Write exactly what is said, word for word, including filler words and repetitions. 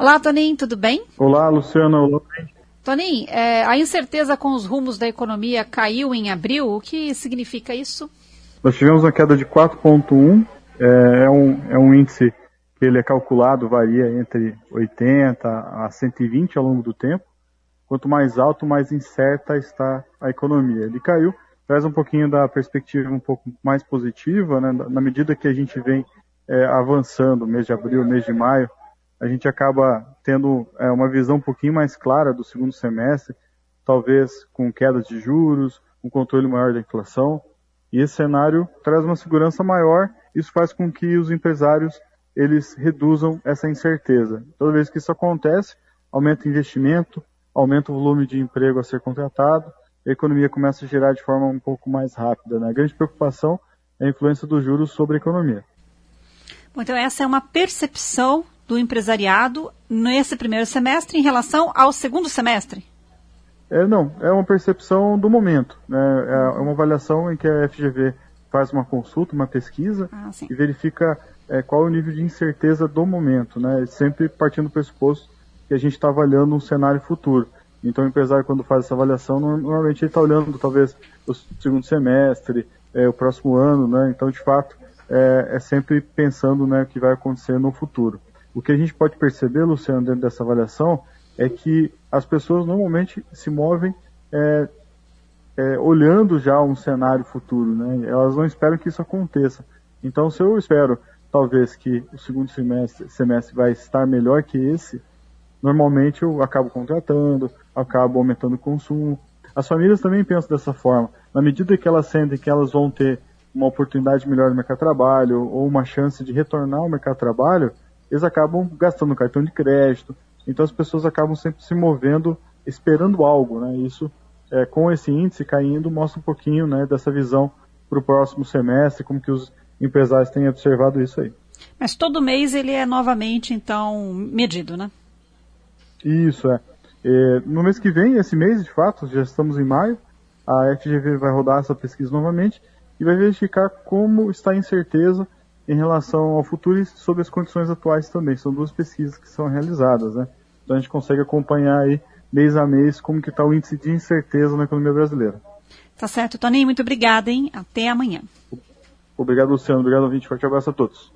Olá, Toninho, tudo bem? Olá, Luciana. Olá. Toninho, é, a incerteza com os rumos da economia caiu em abril. O que significa isso? Nós tivemos uma queda de quatro vírgula um. É, é, um, é um índice que ele é calculado, varia entre oitenta a cento e vinte ao longo do tempo. Quanto mais alto, mais incerta está a economia. Ele caiu, traz um pouquinho da perspectiva um pouco mais positiva, né? Na medida que a gente vem é, avançando, mês de abril, mês de maio, a gente acaba tendo é, uma visão um pouquinho mais clara do segundo semestre, talvez com quedas de juros, um controle maior da inflação, e esse cenário traz uma segurança maior. Isso faz com que os empresários eles reduzam essa incerteza. Toda vez que isso acontece, aumenta o investimento, aumenta o volume de emprego a ser contratado, a economia começa a girar de forma um pouco mais rápida, né? A grande preocupação é a influência dos juros sobre a economia. Bom, então essa é uma percepção do empresariado nesse primeiro semestre em relação ao segundo semestre? É, não, é uma percepção do momento, né? É uma avaliação em que a F G V faz uma consulta, uma pesquisa ah, e verifica é, qual é o nível de incerteza do momento, né? Sempre partindo do pressuposto que a gente está avaliando um cenário futuro. Então o empresário, quando faz essa avaliação, normalmente ele está olhando talvez o segundo semestre, é, o próximo ano, né? Então, de fato, é, é sempre pensando, né, o que vai acontecer no futuro. O que a gente pode perceber, Luciano, dentro dessa avaliação, é que as pessoas normalmente se movem é, é, olhando já um cenário futuro, né? Elas não esperam que isso aconteça. Então, se eu espero, talvez, que o segundo semestre, semestre vai estar melhor que esse, normalmente eu acabo contratando, acabo aumentando o consumo. As famílias também pensam dessa forma. Na medida que elas sentem que elas vão ter uma oportunidade melhor no mercado de trabalho ou uma chance de retornar ao mercado de trabalho, eles acabam gastando no cartão de crédito. Então as pessoas acabam sempre se movendo, esperando algo, né? Isso, é, com esse índice caindo, mostra um pouquinho, né, dessa visão para o próximo semestre, como que os empresários têm observado isso aí. Mas todo mês ele é novamente, então, medido, né? Isso, é. é. No mês que vem, esse mês, de fato, já estamos em maio, a F G V vai rodar essa pesquisa novamente e vai verificar como está a incerteza em relação ao futuro e sobre as condições atuais também. São duas pesquisas que são realizadas, né? Então a gente consegue acompanhar aí, mês a mês, como que está o índice de incerteza na economia brasileira. Tá certo, Toninho, muito obrigada, hein? Até amanhã. Obrigado, Luciano. Obrigado, ouvinte. Forte abraço a todos.